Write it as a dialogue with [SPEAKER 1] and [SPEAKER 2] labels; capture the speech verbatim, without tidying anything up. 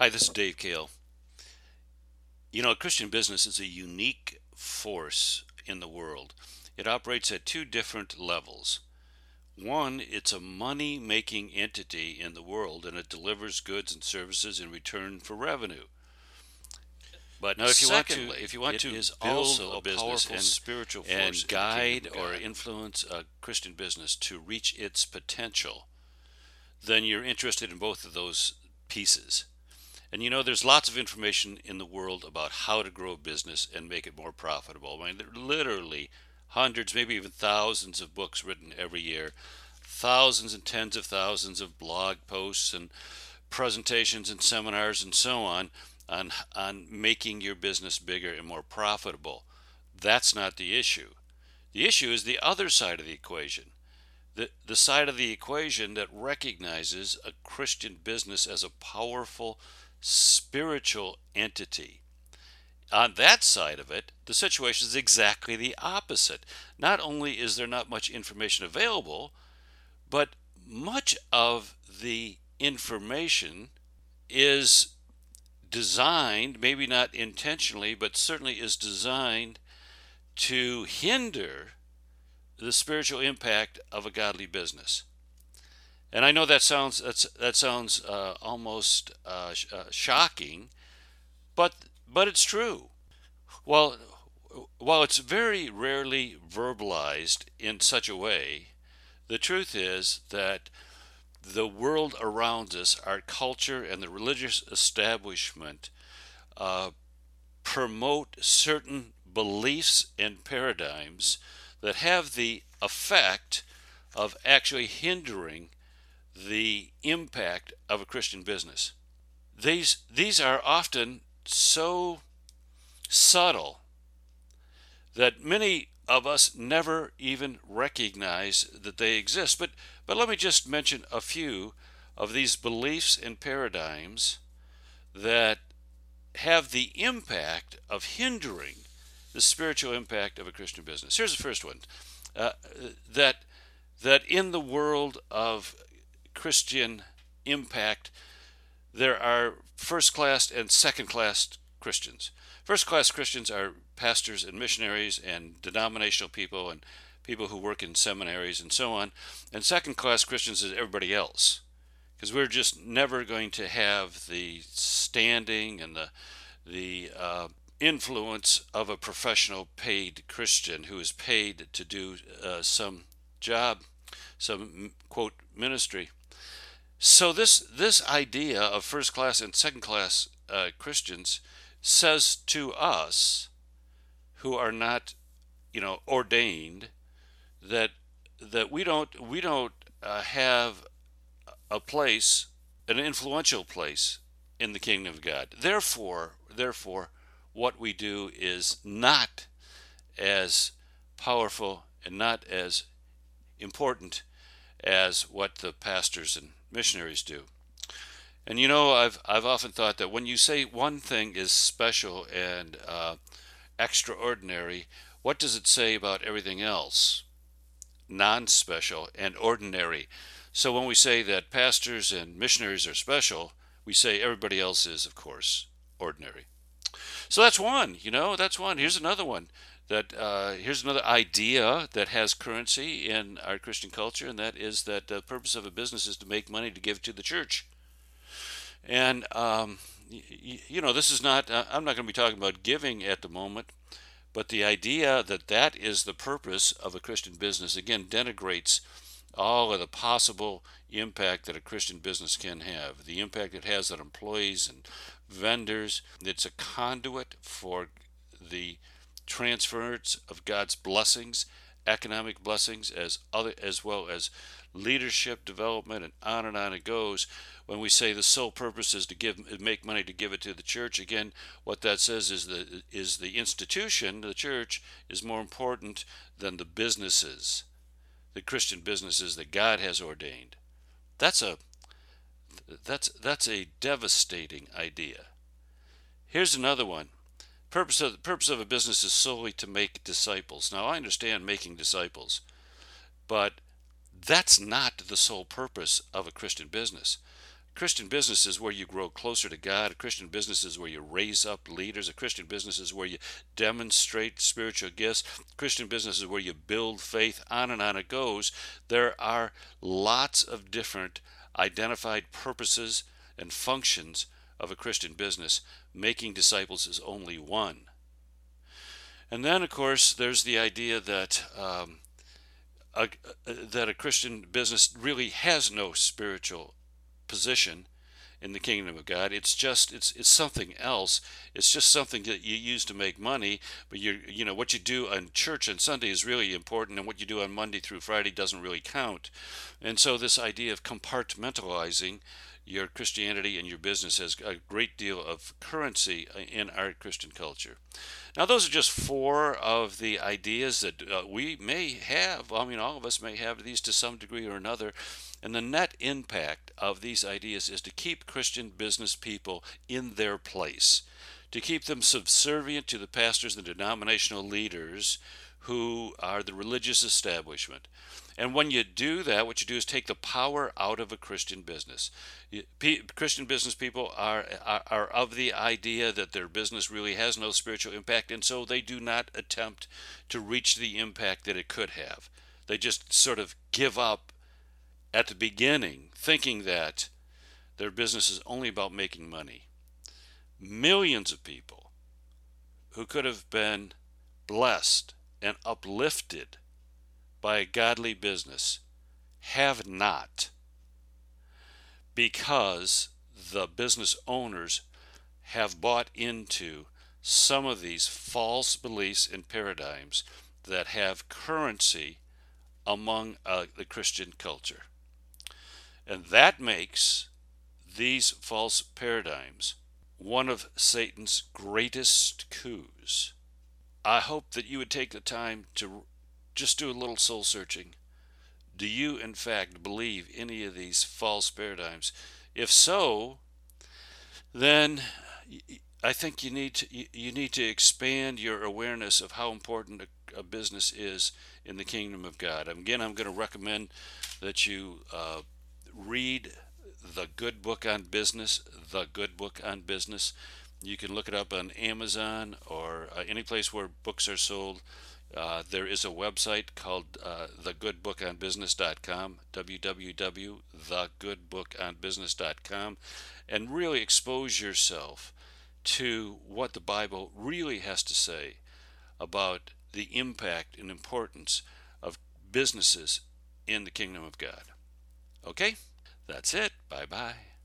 [SPEAKER 1] Hi, this is Dave Kale. You know, Christian business is a unique force in the world. It operates at two different levels. One, it's a money making entity in the world and it delivers goods and services in return for revenue. But
[SPEAKER 2] Now, if you want to,
[SPEAKER 1] secondly,
[SPEAKER 2] if you want
[SPEAKER 1] it
[SPEAKER 2] to
[SPEAKER 1] is
[SPEAKER 2] build
[SPEAKER 1] also
[SPEAKER 2] a
[SPEAKER 1] a business
[SPEAKER 2] powerful
[SPEAKER 1] and,
[SPEAKER 2] spiritual force
[SPEAKER 1] and
[SPEAKER 2] in the kingdom
[SPEAKER 1] guide
[SPEAKER 2] of
[SPEAKER 1] or
[SPEAKER 2] God.
[SPEAKER 1] influence a Christian business to reach its potential, then you're interested in both of those pieces. And you know, there's lots of information in the world about how to grow a business and make it more profitable. I mean, there are literally hundreds, maybe even thousands of books written every year, thousands and tens of thousands of blog posts and presentations and seminars and so on on on making your business bigger and more profitable. That's not the issue. The issue is the other side of the equation. The, the side of the equation that recognizes a Christian business as a powerful spiritual entity. On that side of it, the situation is exactly the opposite. Not only is there not much information available, but much of the information is designed, maybe not intentionally, but certainly is designed to hinder the spiritual impact of a godly business. And I know that sounds that's, that sounds uh, almost uh, sh- uh, shocking, but but it's true. While while it's very rarely verbalized in such a way, the truth is that the world around us, our culture, and the religious establishment uh, promote certain beliefs and paradigms that have the effect of actually hindering the impact of a Christian business. These these are often so subtle that many of us never even recognize that they exist. But but let me just mention a few of these beliefs and paradigms that have the impact of hindering the spiritual impact of a Christian business. Here's the first one: uh, that that in the world of Christian impact, there are first class and second class Christians. First class Christians are pastors and missionaries and denominational people and people who work in seminaries and so on. And second class Christians is everybody else. Because we're just never going to have the standing and the, the uh, influence of a professional paid Christian who is paid to do uh, some job, some quote ministry. So this this idea of first class and second class uh, Christians says to us who are not, you know, ordained, that that we don't we don't uh, have a place, an influential place in the kingdom of God. Therefore, therefore, what we do is not as powerful and not as important as what the pastors and missionaries do. And you know, I've I've often thought that when you say one thing is special and uh, extraordinary, what does it say about everything else? Non-special and ordinary. So when we say that pastors and missionaries are special, we say everybody else is, of course, ordinary. So that's one. You know, that's one. Here's another one. That uh, here's another idea that has currency in our Christian culture, and that is that the purpose of a business is to make money to give to the church. And um, y- you know, this is not. Uh, I'm not going to be talking about giving at the moment, but the idea that that is the purpose of a Christian business again denigrates all of the possible impact that a Christian business can have. The impact it has on employees and vendors. It's a conduit for the transference of God's blessings, economic blessings, as other as well as leadership development, and on and on it goes. When we say the sole purpose is to give make money to give it to the church, again, what that says is the is the institution, the church, is more important than the businesses, the Christian businesses that God has ordained. That's a that's that's a devastating idea. Here's another one. Purpose of the purpose of a business is solely to make disciples. Now I understand making disciples, but that's not the sole purpose of a Christian business. Christian business is where you grow closer to God. A Christian business is where you raise up leaders. A Christian business is where you demonstrate spiritual gifts. A Christian business is where you build faith. On and on it goes. There are lots of different identified purposes and functions of a Christian business. Making disciples is only one. And then, of course, there's the idea that um, a, that a Christian business really has no spiritual position in the kingdom of God. It's just it's it's something else. It's just something that you use to make money. But you you know what you do on church on Sunday is really important, and what you do on Monday through Friday doesn't really count. And so this idea of compartmentalizing your Christianity and your business has a great deal of currency in our Christian culture. Now, those are just four of the ideas that uh, we may have. I mean, all of us may have these to some degree or another. And the net impact of these ideas is to keep Christian business people in their place, to keep them subservient to the pastors and denominational leaders who are the religious establishment. And when you do that, what you do is take the power out of a Christian business. Christian business people are, are, are of the idea that their business really has no spiritual impact, and so they do not attempt to reach the impact that it could have. They just sort of give up at the beginning, thinking that their business is only about making money. Millions of people who could have been blessed and uplifted by a godly business have not, because the business owners have bought into some of these false beliefs and paradigms that have currency among uh, the Christian culture. And that makes these false paradigms one of Satan's greatest coups. I hope that you would take the time to just do a little soul searching. Do you, in fact, believe any of these false paradigms? If so, then I think you need to you need to expand your awareness of how important a, a business is in the kingdom of God. Again, I'm going to recommend that you uh, read The Good Book on Business. The Good Book on Business. You can look it up on Amazon or uh, any place where books are sold. Uh, there is a website called uh, the good book on business dot com, w w w dot the good book on business dot com, and really expose yourself to what the Bible really has to say about the impact and importance of businesses in the kingdom of God. Okay, that's it. Bye-bye.